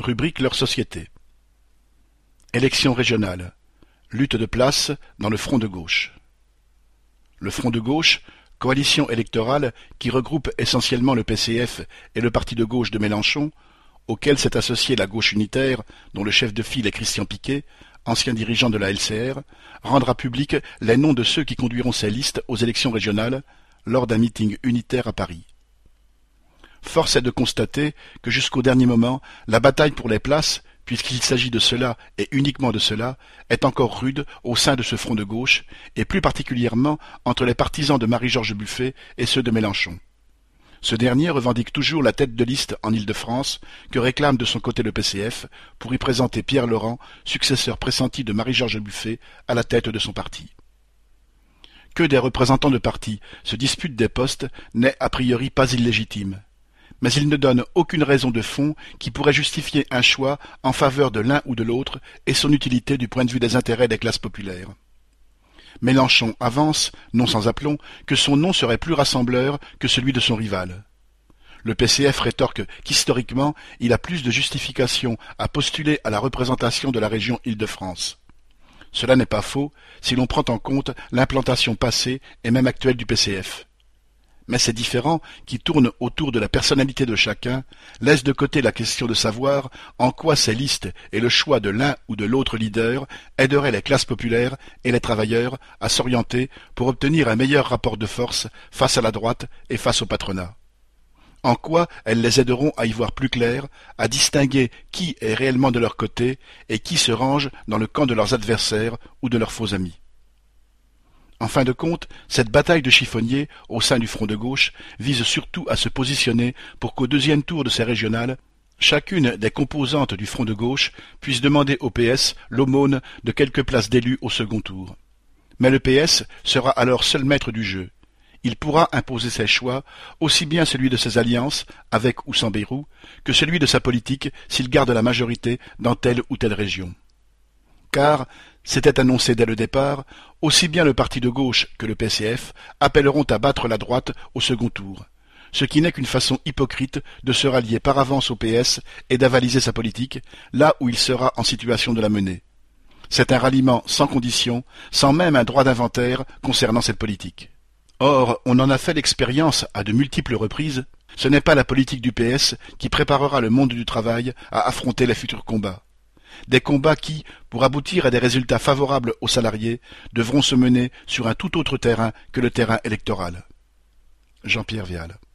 rubrique leur société. Élections régionales. Lutte de place dans le Front de gauche. Le Front de gauche, coalition électorale qui regroupe essentiellement le PCF et le parti de gauche de Mélenchon, auquel s'est associée la gauche unitaire, dont le chef de file est Christian Piquet, ancien dirigeant de la LCR, rendra public les noms de ceux qui conduiront ces listes aux élections régionales lors d'un meeting unitaire à Paris. Force est de constater que jusqu'au dernier moment, la bataille pour les places, puisqu'il s'agit de cela et uniquement de cela, est encore rude au sein de ce front de gauche, et plus particulièrement entre les partisans de Marie-George Buffet et ceux de Mélenchon. Ce dernier revendique toujours la tête de liste en Île-de-France, que réclame de son côté le PCF, pour y présenter Pierre Laurent, successeur pressenti de Marie-George Buffet, à la tête de son parti. Que des représentants de parti se disputent des postes n'est a priori pas illégitime. Mais il ne donne aucune raison de fond qui pourrait justifier un choix en faveur de l'un ou de l'autre et son utilité du point de vue des intérêts des classes populaires. Mélenchon avance, non sans aplomb, que son nom serait plus rassembleur que celui de son rival. Le PCF rétorque qu'historiquement, il a plus de justification à postuler à la représentation de la région Île-de-France. Cela n'est pas faux si l'on prend en compte l'implantation passée et même actuelle du PCF. Mais ces différends, qui tournent autour de la personnalité de chacun, laissent de côté la question de savoir en quoi ces listes et le choix de l'un ou de l'autre leader aideraient les classes populaires et les travailleurs à s'orienter pour obtenir un meilleur rapport de force face à la droite et face au patronat. En quoi elles les aideront à y voir plus clair, à distinguer qui est réellement de leur côté et qui se range dans le camp de leurs adversaires ou de leurs faux amis. En fin de compte, cette bataille de chiffonniers au sein du front de gauche vise surtout à se positionner pour qu'au deuxième tour de ces régionales, chacune des composantes du front de gauche puisse demander au PS l'aumône de quelques places d'élus au second tour. Mais le PS sera alors seul maître du jeu. Il pourra imposer ses choix, aussi bien celui de ses alliances, avec ou sans Bayrou, que celui de sa politique s'il garde la majorité dans telle ou telle région. Car, c'était annoncé dès le départ, aussi bien le parti de gauche que le PCF appelleront à battre la droite au second tour, ce qui n'est qu'une façon hypocrite de se rallier par avance au PS et d'avaliser sa politique, là où il sera en situation de la mener. C'est un ralliement sans condition, sans même un droit d'inventaire concernant cette politique. Or, on en a fait l'expérience à de multiples reprises, ce n'est pas la politique du PS qui préparera le monde du travail à affronter les futurs combats. Des combats qui, pour aboutir à des résultats favorables aux salariés, devront se mener sur un tout autre terrain que le terrain électoral. Jean-Pierre Vial.